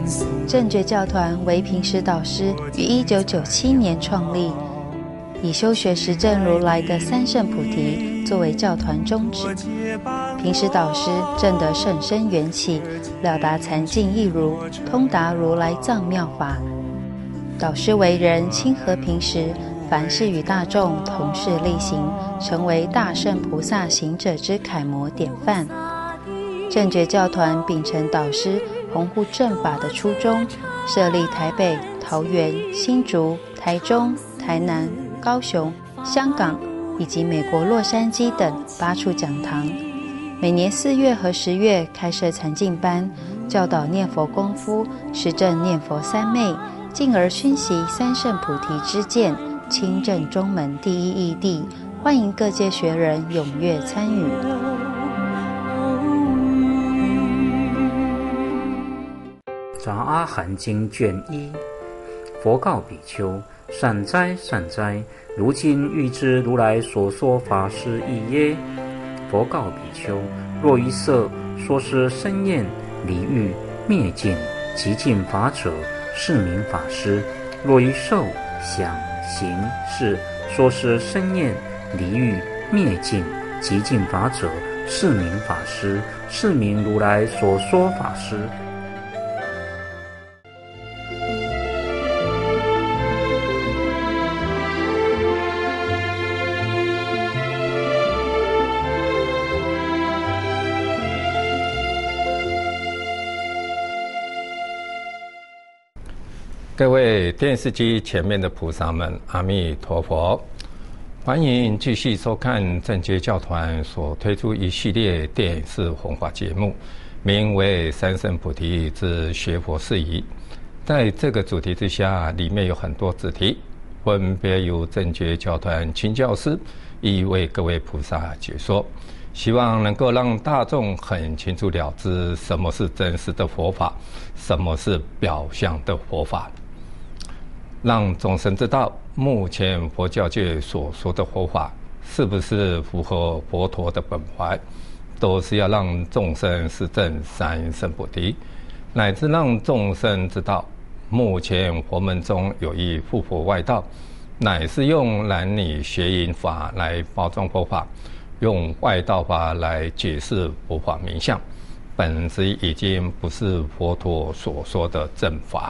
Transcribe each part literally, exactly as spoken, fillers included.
正觉教团为平时导师于一九九七年创立，以修学实证如来的三圣菩提作为教团宗旨。平时导师证得甚深缘起，了达禅境义如，通达如来藏妙法。导师为人亲和平时，凡事与大众同事力行，成为大圣菩萨行者之楷模典范。正觉教团秉承导师弘护正法的初衷，设立台北、桃园、新竹、台中、台南、高雄、香港以及美国洛杉矶等八处讲堂，每年四月和十月开设禅境班，教导念佛功夫，实证念佛三昧，进而熏习三圣菩提之见，亲证中门第一义谛，欢迎各界学人踊跃参与。 杂阿含经卷一，佛告比丘：善哉善哉，如今欲知如来所说法是义耶？佛告比丘：若于色说是生厌离欲灭尽极尽法者，是名法师；若于受想行识说是生厌离欲灭尽极尽法者，是名法师，是名如来所说法师。 各位电视机前面的菩萨们，阿弥陀佛！欢迎继续收看正觉教团所推出一系列电视弘法节目，名为《三圣菩提之学佛事宜》。在这个主题之下，里面有很多子题，分别由正觉教团亲教师一一为各位菩萨解说，希望能够让大众很清楚了知什么是真实的佛法，什么是表象的佛法，让众生知道目前佛教界所说的佛法是不是符合佛陀的本怀，都是要让众生实证三圣菩提，乃至让众生知道目前佛门中有一复佛外道，乃是用男女邪淫法来包装佛法，用外道法来解释佛法名相，本质已经不是佛陀所说的正法，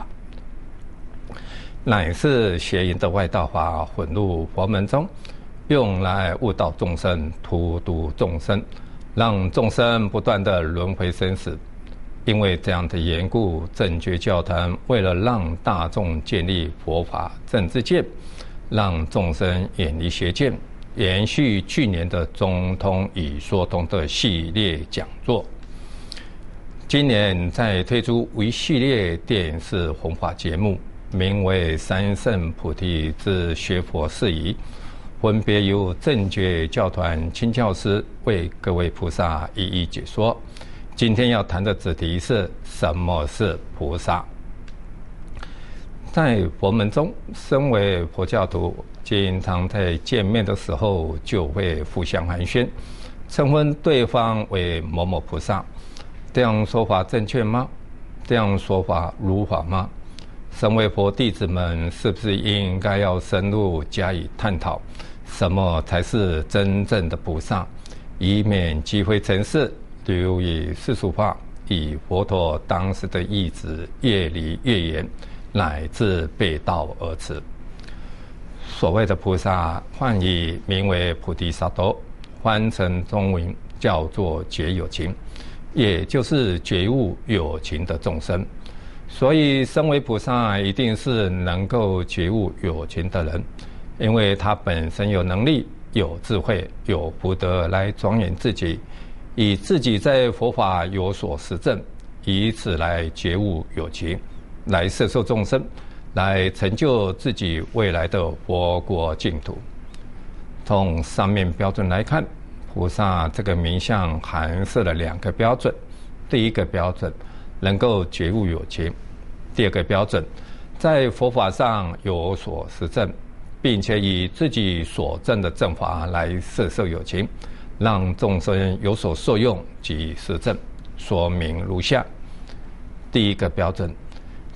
乃是邪淫的外道法混入佛门中，用来误导众生，荼毒众生，让众生不断的轮回生死。因为这样的缘故，正觉教团为了让大众建立佛法正知见，让众生远离邪见，延续去年的中通与说通的系列讲座，今年再推出一系列电视弘法节目，名为《三圣菩提之学佛事宜》，分别由正觉教团亲教师为各位菩萨一一解说。今天要谈的主题是什么是菩萨。在佛门中，身为佛教徒，经常在见面的时候就会互相寒暄，称呼对方为某某菩萨。这样说法正确吗？这样说法如法吗？身为佛弟子们，是不是应该要深入加以探讨，什么才是真正的菩萨，以免积灰尘世，流于世俗化，与佛陀当时的意志越离越远，乃至背道而驰。所谓的菩萨，梵语名为菩提萨埵，翻成中文叫做觉有情，也就是觉悟有情的众生。所以身为菩萨，一定是能够觉悟有情的人，因为他本身有能力、有智慧、有福德来庄严自己，以自己在佛法有所实证，以此来觉悟有情，来摄受众生，来成就自己未来的佛国净土。从上面标准来看，菩萨这个名相含摄了两个标准。第一个标准，能够觉悟有情；第二个标准，在佛法上有所实证，并且以自己所证的正法来摄受有情，让众生有所受用及实证。说明如下：第一个标准，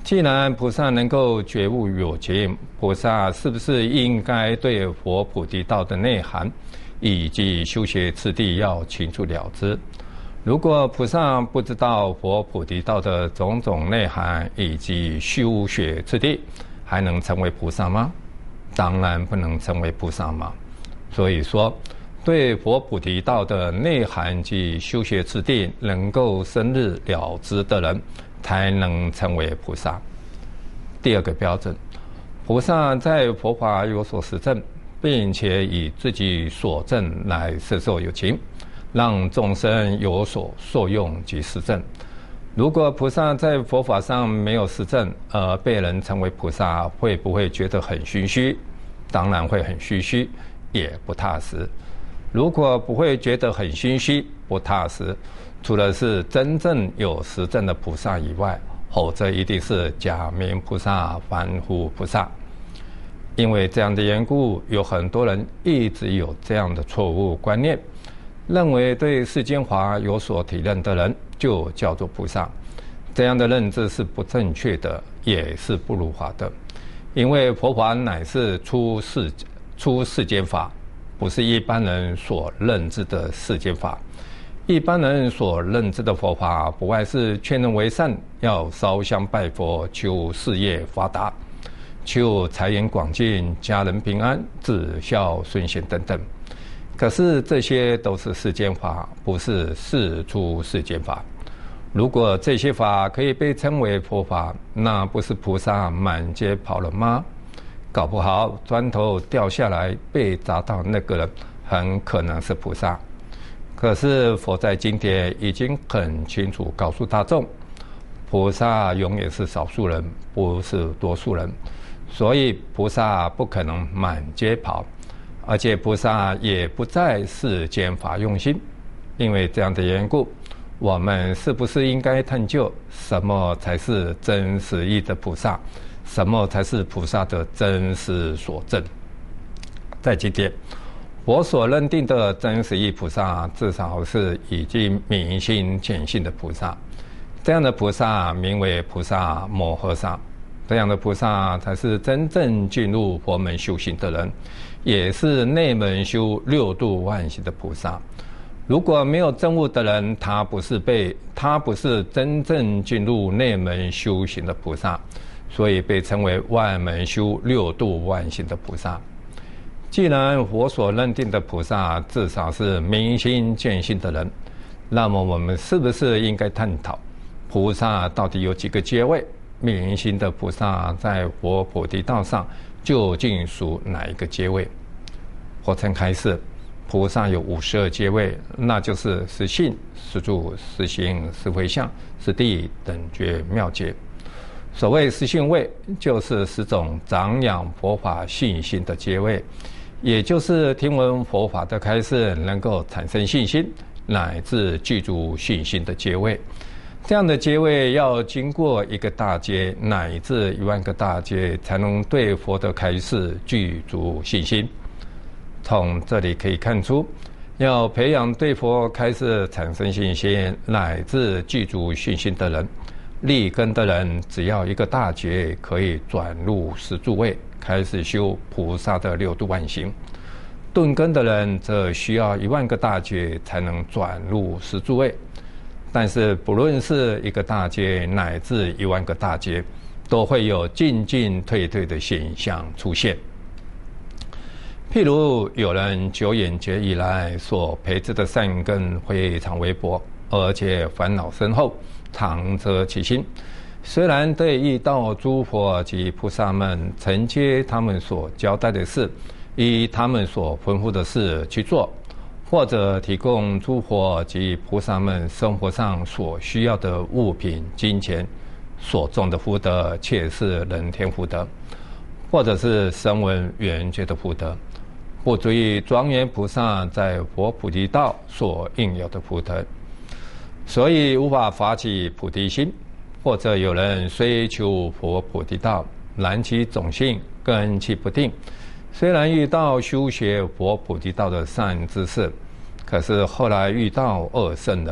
既然菩萨能够觉悟有情，菩萨是不是应该对佛菩提道的内涵以及修学次第要清楚了知？如果菩萨不知道佛菩提道的种种内涵以及修学次第，还能成为菩萨吗？当然不能成为菩萨嘛。所以说，对佛菩提道的内涵及修学次第能够深入了知的人，才能成为菩萨。第二个标准，菩萨在佛法有所实证，并且以自己所证来摄受有情，让众生有所受用及实证。如果菩萨在佛法上没有实证，而被人称为菩萨，会不会觉得很虚虚？当然会很虚虚，也不踏实。如果不会觉得很虚虚、不踏实，除了是真正有实证的菩萨以外，否则一定是假名菩萨、凡夫菩萨。因为这样的缘故，有很多人一直有这样的错误观念，认为对世间法有所体认的人就叫做菩萨。这样的认知是不正确的，也是不如法的。因为佛法乃是出世出世间法，不是一般人所认知的世间法。一般人所认知的佛法，不外是劝人为善，要烧香拜佛，求事业发达，求财源广进，家人平安，子孝顺贤等等。可是这些都是世间法，不是世出世间法。如果这些法可以被称为佛法，那不是菩萨满街跑了吗？搞不好砖头掉下来被砸到那个人，很可能是菩萨。可是佛在经典已经很清楚告诉大众，菩萨永远是少数人，不是多数人，所以菩萨不可能满街跑，而且菩萨也不在世间法用心。因为这样的缘故，我们是不是应该探究什么才是真实义的菩萨，什么才是菩萨的真实所证？在今天我所认定的真实义菩萨，至少是已经明心见性的菩萨。这样的菩萨名为菩萨摩诃萨，这样的菩萨才是真正进入佛门修行的人，也是内门修六度万行的菩萨。如果没有证悟的人，他不是被他不是真正进入内门修行的菩萨，所以被称为外门修六度万行的菩萨。既然我所认定的菩萨至少是明心见性的人，那么我们是不是应该探讨菩萨到底有几个阶位？明心的菩萨在佛菩提道上究竟属哪一个阶位？我曾开示，菩萨有五十二阶位，那就是实性、实住、实行、实回向、实地等觉妙阶。所谓实性位，就是十种长养佛法信心的阶位，也就是听闻佛法的开示能够产生信心，乃至具足信心的阶位。这样的阶位要经过一个大阶乃至一万个大阶，才能对佛的开示具足信心。从这里可以看出，要培养对佛开示产生信心乃至具足信心的人，立根的人只要一个大劫可以转入十住位，开始修菩萨的六度万行。顿根的人则需要一万个大劫才能转入十住位。但是不论是一个大劫乃至一万个大劫，都会有进进退退的现象出现。譬如有人久远劫以来所培植的善根非常微薄，而且烦恼深厚，常遮其心。虽然对遇到诸佛及菩萨们承接他们所交代的事，依他们所吩咐的事去做，或者提供诸佛及菩萨们生活上所需要的物品、金钱，所种的福德却是人天福德，或者是声闻缘觉的福德，不足以庄严菩萨在佛菩提道所应有的福德，所以无法发起菩提心。或者有人虽求佛菩提道，然其种性根气不定，虽然遇到修学佛菩提道的善知识，可是后来遇到恶圣人，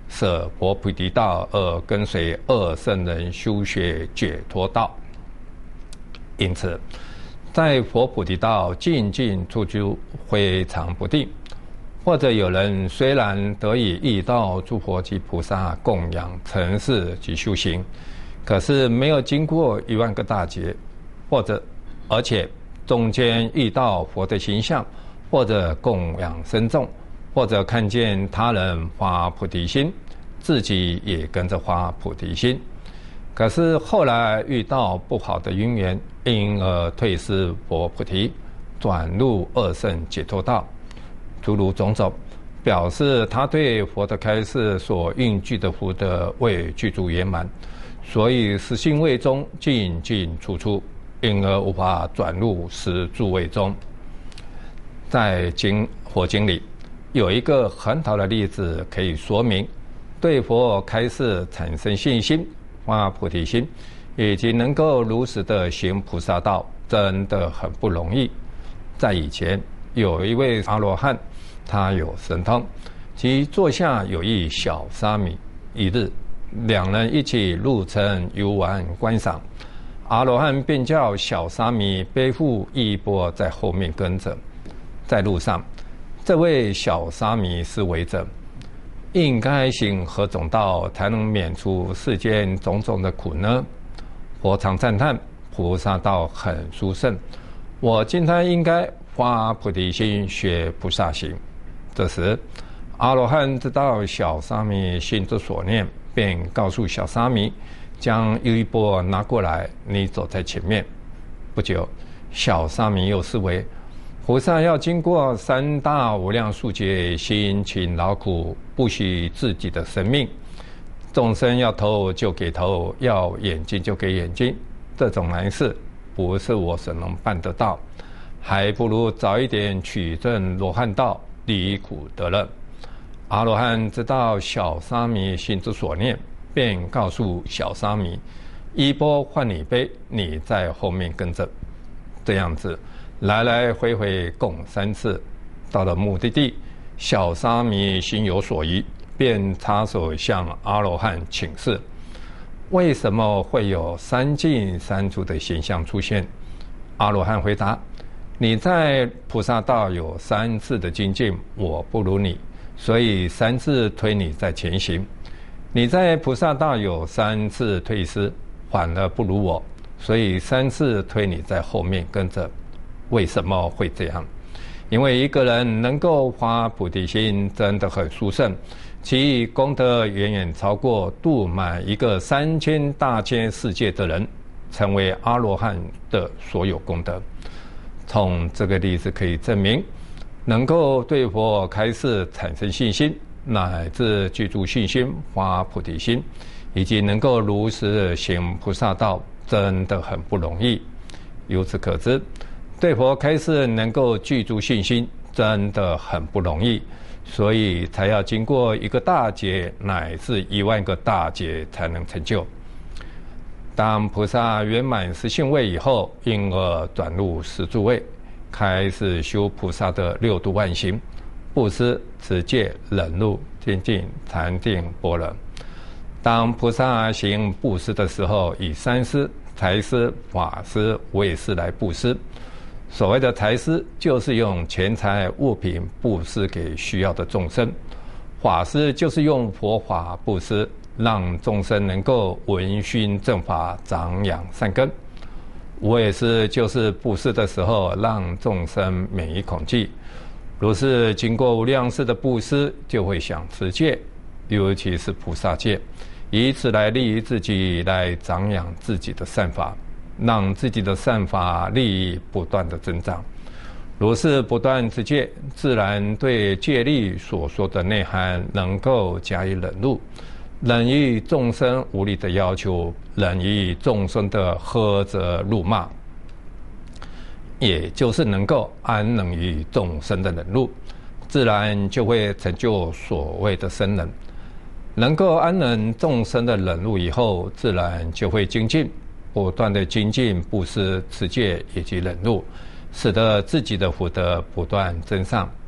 舍佛菩提道而跟随二圣人修学解脱道。因此，在佛菩提道进进出出，非常不定。或者有人虽然得以遇到诸佛及菩萨供养承事及修行，可是没有经过一万个大劫，或者而且中间遇到佛的形象，或者供养深重，或者看见他人发菩提心，自己也跟着发菩提心，可是后来遇到不好的因缘，因而退失佛菩提，转入二圣解脱道，诸如种种，表示他对佛的开示所应具的福德未具足圆满，所以实性位中进进出出，因而无法转入十住位中。在经佛经里有一个很好的例子可以说明，对佛开示产生信心、发菩提心，以及能够如实的行菩萨道，真的很不容易。在以前有一位阿罗汉，他有神通，其座下有一小沙弥。一日，两人一起入城游玩观赏，阿罗汉便叫小沙弥背负衣钵在后面跟着。在路上，这位小沙弥思维着，应该行何种道才能免除世间种种的苦呢？佛常赞叹菩萨道很殊胜，我今天应该发菩提心学菩萨行。这时阿罗汉知道小沙弥心之所念，便告诉小沙弥，将衣钵拿过来，你走在前面。不久，小沙弥又思维，菩萨要经过三大无量数劫辛勤劳苦，不惜自己的生命，众生要头就给头，要眼睛就给眼睛，这种难事不是我所能办得到，还不如早一点取证罗汉道，离苦得乐。阿罗汉知道小沙弥心之所念，便告诉小沙弥，衣钵换你背，你在后面跟着。这样子来来回回共三次，到了目的地，小沙弥心有所疑，便插手向阿罗汉请示，为什么会有三进三出的现象出现？阿罗汉回答，你在菩萨道有三次的精进，我不如你，所以三次推你在前行。你在菩萨道有三次退失，反而不如我，所以三次推你在后面跟着。为什么会这样？因为一个人能够发菩提心真的很殊胜，其功德远远超过度满一个三千大千世界的人，成为阿罗汉的所有功德。从这个例子可以证明，能够对佛开示产生信心，乃至具足信心发菩提心，以及能够如实行菩萨道，真的很不容易。由此可知，对佛开示能够具足信心，真的很不容易，所以才要经过一个大劫，乃至一万个大劫才能成就。当菩萨圆满实性位以后，因而转入十住位，开始修菩萨的六度万行：布施、持戒、忍辱、精进、禅定、般若。当菩萨行布施的时候，以三施、财施、法施、为施来布施。所谓的财施，就是用钱财物品布施给需要的众生；法施就是用佛法布施，让众生能够闻熏正法，长养善根。为施就是布施的时候，让众生免于恐惧。如是经过无量世的布施，就会想持戒，尤其是菩萨戒，以此来利于自己，来长养自己的善法，让自己的善法利益不断的增长。如是不断持戒，自然对戒律所说的内涵能够加以忍辱，忍于众生无理的要求，忍于众生的呵责辱骂，也就是能够安忍于众生的忍辱，自然就会成就所谓的僧人。能够安忍众生的忍辱以后，自然就会精进，不断的精进布施、持戒以及忍辱，使得自己的福德不断增上。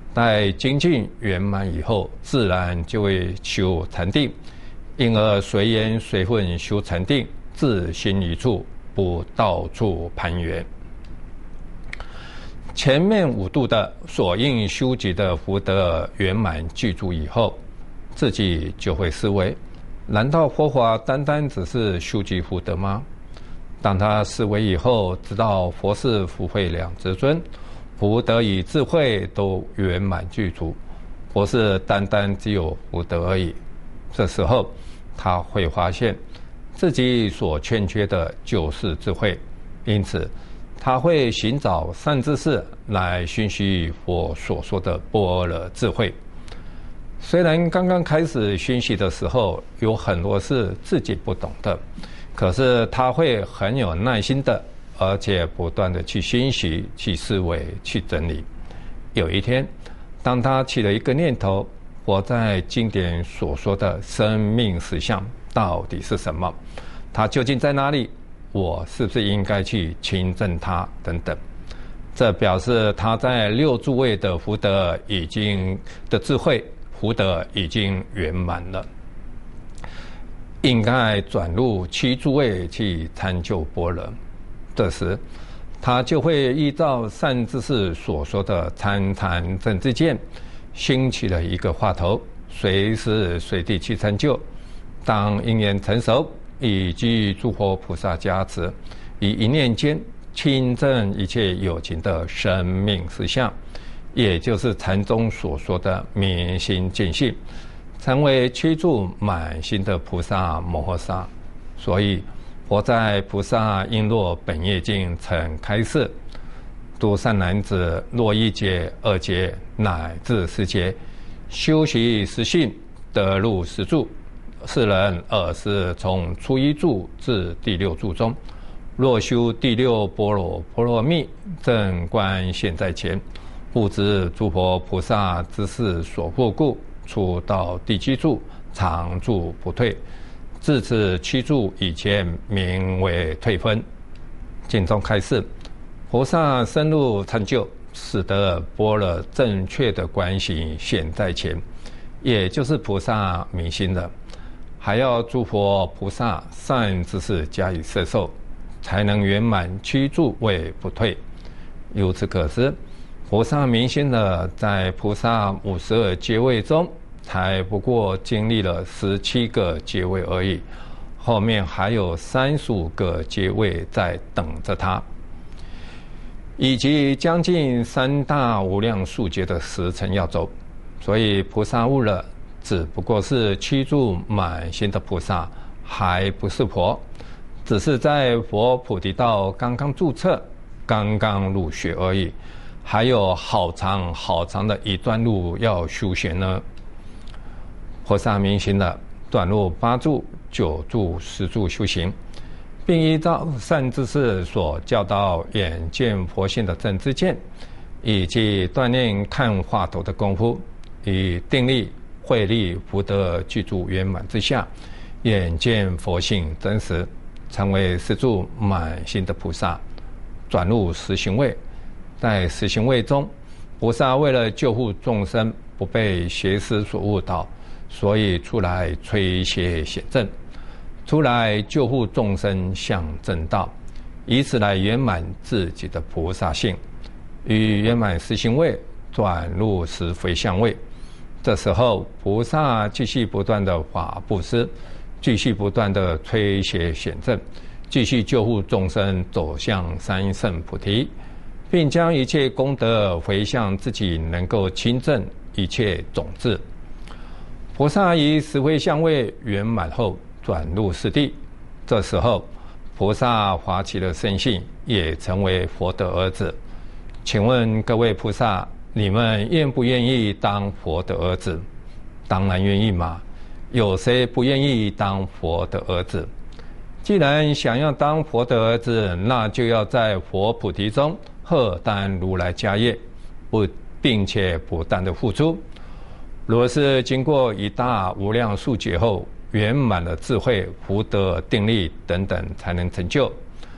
待精进圆满以后，自然就会修禅定，因而随缘随分修禅定，自心一处，不到处攀缘。前面五度的所应修集的福德圆满具足以后，自己就会思维：难道佛法单单只是修集福德吗？当他思维以后，知道佛是福慧两至尊，福德与智慧都圆满具足，不是单单只有福德而已。这时候他会发现自己所欠缺的就是智慧，因此他会寻找善知识来熏习佛所说的般若智慧。虽然刚刚开始熏习的时候有很多是自己不懂的，可是他会很有耐心的，而且不断的去熏习、去思维、去整理。有一天，当他起了一个念头，佛在经典所说的生命实相到底是什么？它究竟在哪里？我是不是应该去亲证它？等等，这表示他在六诸位的福德已经的智慧福德已经圆满了，应该转入七诸位去参究般若。这时，他就会依照善知识所说的参禅正知见，兴起了一个话头，随时随地去参究。当因缘成熟，以及诸佛菩萨加持，以一念间亲证一切有情的生命实相，也就是禅宗所说的明心见性，成为七住满心的菩萨摩诃萨。所以佛在《菩萨璎珞本业经》曾开示：诸善男子，若一劫、二劫乃至十劫，修习实性，得入十住。世人尔是从初一住至第六住中，若修第六般若波罗蜜，正观现在前，不知诸佛菩萨之事所护故，出到第七住，常住不退。自此七住以前名为退分。经中开示，菩萨深入参究，使得般若正确的观行现在前，也就是菩萨明心了。还要诸佛菩萨善知识加以摄受，才能圆满七住位不退。由此可知，菩萨明心了，在菩萨五十二阶位中，才不过经历了十七个阶位而已，后面还有三十五个阶位在等着他，以及将近三大无量数劫的时辰要走。所以菩萨悟了，只不过是七住满心的菩萨，还不是佛，只是在佛菩提道刚刚注册、刚刚入学而已，还有好长好长的一段路要修学呢。菩萨明心了，转入八住、九住、十住修行，并依照善知识所教导眼见佛性的正知见，以及锻炼看话头的功夫，以定力慧力福德具足圆满之下，眼见佛性真实，成为十住满心的菩萨，转入实行位。在实行位中，菩萨为了救护众生不被邪师所误导，所以出来摧邪显正，出来救护众生向正道，以此来圆满自己的菩萨性。与圆满实行位转入实回向位，这时候菩萨继续不断的法布施，继续不断的摧邪显正，继续救护众生走向三圣菩提，并将一切功德回向自己，能够亲证一切种子。菩萨以实回向位圆满后，转入四谛。这时候菩萨发起了身性，也成为佛的儿子。请问各位菩萨，你们愿不愿意当佛的儿子？当然愿意嘛，有谁不愿意当佛的儿子？既然想要当佛的儿子，那就要在佛菩提中荷担如来家业，不并且不断的付出。若是经过一大无量数劫后，圆满了智慧、福德、定力等等，才能成就。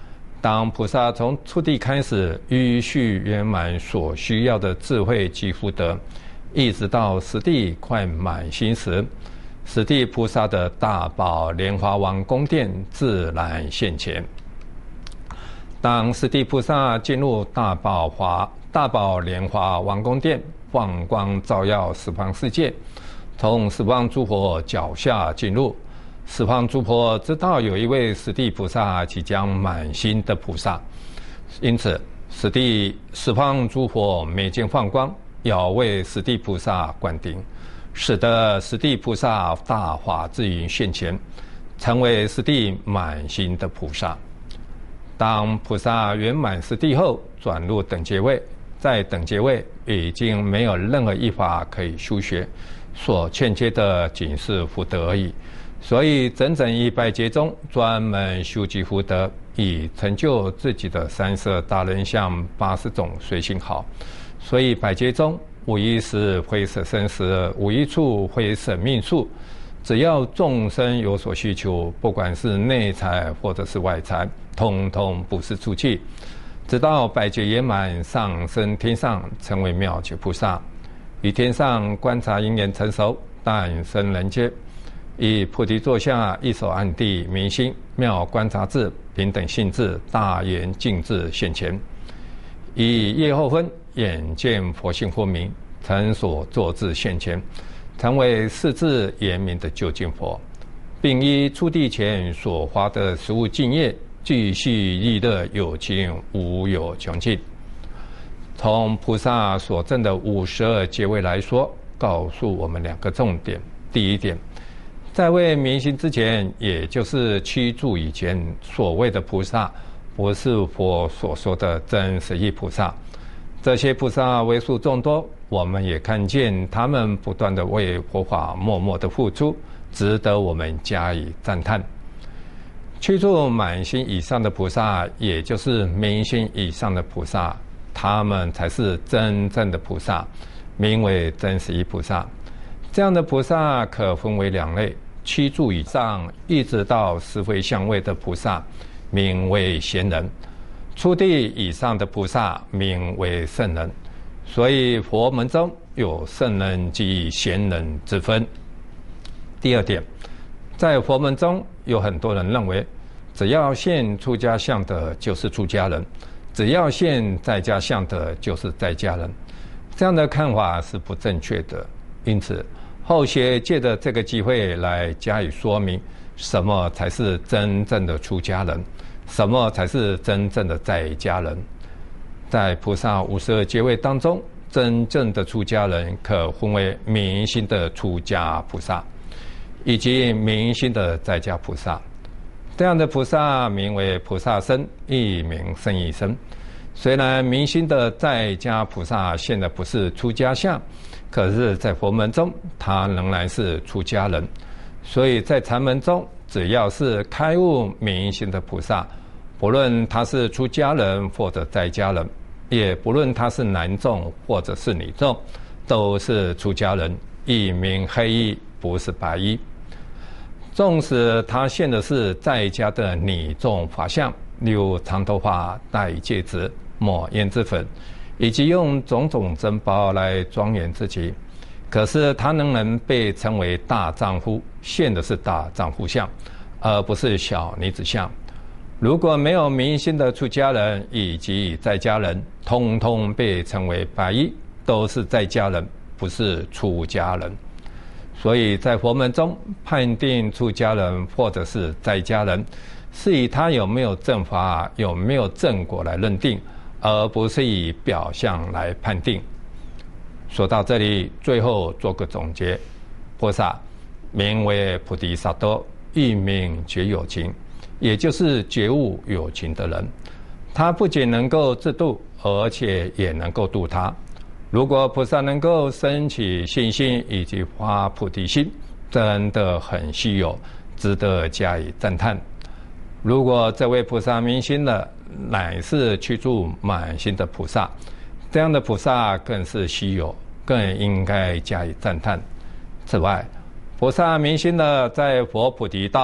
当菩萨从初地开始依序圆满所需要的智慧及福德，一直到十地快满心时，十地菩萨的大宝莲华王宫殿自然现前。当十地菩萨进入大宝华大宝莲华王宫殿，放光照耀十方世界，从十方诸佛脚下进入。十方诸佛知道有一位十地菩萨即将满心的菩萨，因此十地十方诸佛每见放光，要为十地菩萨灌顶，使得十地菩萨大法之云现前，成为十地满心的菩萨。当菩萨圆满十地后，转入等觉位，在等觉位已经没有任何一法可以修学，所欠缺的仅是福德而已。所以整整一百劫中，专门修集福德，以成就自己的三十二大人相、八十种随行好。所以百劫中，无一时会舍生死，无一处会舍命数。只要众生有所需求，不管是内财或者是外财，通通不是出去。直到百劫圆满，上升天上，成为妙觉菩萨。于天上观察因缘成熟，诞生人间。以菩提座下，一手按地，明心妙观察智，平等性智，大圆净智现前。以夜后分，眼见佛性分明，成所作智现前，成为世智严明的究竟佛，并依初地前所发的实物净业，继续利乐有情，无有穷尽。从菩萨所证的五十二劫位来说，告诉我们两个重点。第一点，在未明心之前，也就是七住以前，所谓的菩萨不是佛所说的真实义菩萨。这些菩萨为数众多，我们也看见他们不断的为佛法默默的付出，值得我们加以赞叹。七住满心以上的菩萨，也就是明心以上的菩萨，他们才是真正的菩萨，名为真实义菩萨。这样的菩萨可分为两类，七住以上一直到十非相位的菩萨，名为贤人；初地以上的菩萨，名为圣人。所以佛门中有圣人及贤人之分。第二点，在佛门中有很多人认为，只要现出家相的就是出家人，只要现在家相的就是在家人。这样的看法是不正确的。因此后学借着这个机会来加以说明，什么才是真正的出家人，什么才是真正的在家人。在菩萨五十二劫位当中，真正的出家人可分为明心的出家菩萨，以及明心的在家菩萨。这样的菩萨名为菩萨身，亦名身一身。虽然明心的在家菩萨现在不是出家相，可是在佛门中他仍然是出家人。所以在禅门中，只要是开悟明心的菩萨，不论他是出家人或者在家人，也不论他是男众或者是女众，都是出家人，一名黑衣，不是白衣。纵使他现的是在家的女众法相，例如长头发、戴戒指、抹胭脂粉，以及用种种珍宝来庄严自己，可是他仍然被称为大丈夫，现的是大丈夫相，而不是小女子相。如果没有明心的出家人以及在家人，通通被称为白衣，都是在家人，不是出家人。所以在佛门中判定出家人或者是在家人，是以他有没有正法、有没有正果来认定，而不是以表象来判定。说到这里，最后做个总结。菩萨名为菩提萨埵，亦名觉有情，也就是觉悟有情的人。他不仅能够自度，而且也能够度他。如果菩萨能够升起信心以及发菩提心，真的很稀有，值得加以赞叹。如果这位菩萨明心了，乃是去住满心的菩萨，这样的菩萨更是稀有，更应该加以赞叹。此外，菩萨明心了，在佛菩提道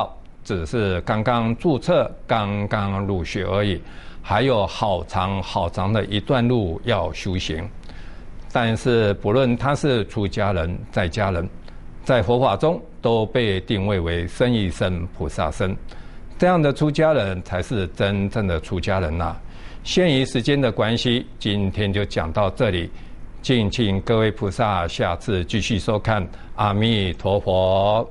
只是刚刚注册、刚刚入学而已，还有好长好长的一段路要修行。但是不论他是出家人、在家人，在佛法中都被定位为生一生菩萨身，这样的出家人才是真正的出家人呐、啊。限于时间的关系，今天就讲到这里，敬请各位菩萨下次继续收看。阿弥陀佛。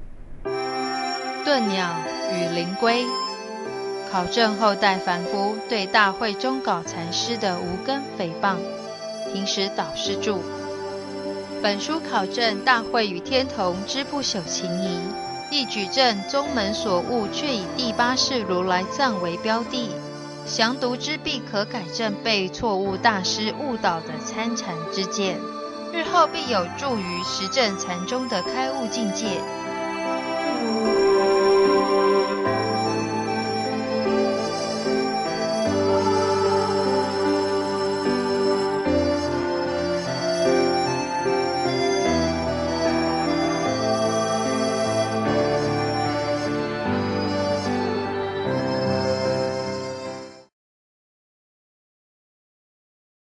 顿鸟与灵龟，考证后代凡夫对大会中稿禅师的无根诽谤。平时导师注：本书考证大会与天童之不朽情谊，亦举证宗门所悟，却以第八世如来藏为标的。详读之必可改正被错误大师误导的参禅之见，日后必有助于实证禅宗的开悟境界。